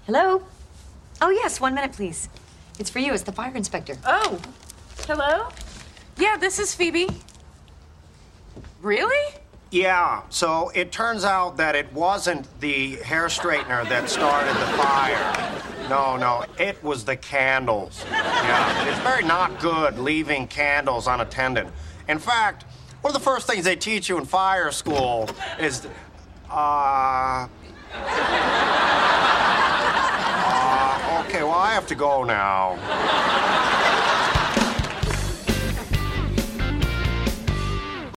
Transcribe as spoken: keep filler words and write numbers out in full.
Hello? Oh, yes, one minute, please. It's for you. It's the fire inspector. Oh, hello? Yeah, this is Phoebe. Really? Yeah, so it turns out that it wasn't the hair straightener that started the fire. No, no, it was the candles. Yeah, it's very not good leaving candles unattended. In fact, one of the first things they teach you in fire school is, uh... uh okay, well, I have to go now.